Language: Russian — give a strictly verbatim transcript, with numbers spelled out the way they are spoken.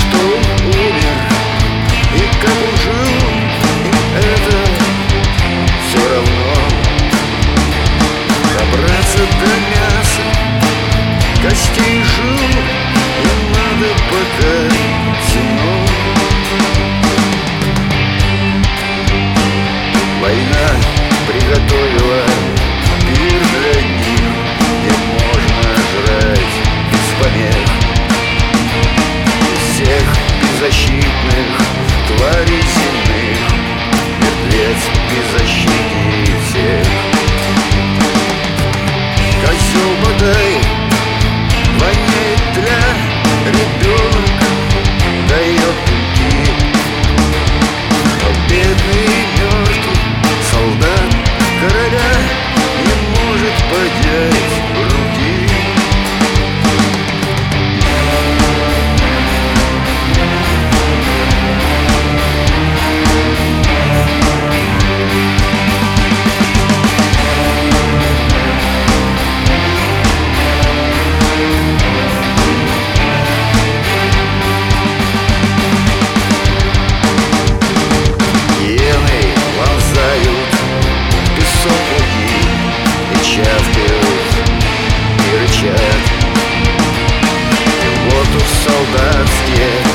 кто умер и как он жил, им это все равно. Добраться до мяса, костей, жил им надо, пока темно. Война приготовила пир для них, где можно жрать без помех. Из всех беззащитных тварей земных мертвец беззащитнее всех. Козел бодай воняет тля, ребенок дает пути, но бедный мертвый солдат короля не может поднять руки. Иены вонзают в песок луки и чавкают, и рычат. И вот уж солдатские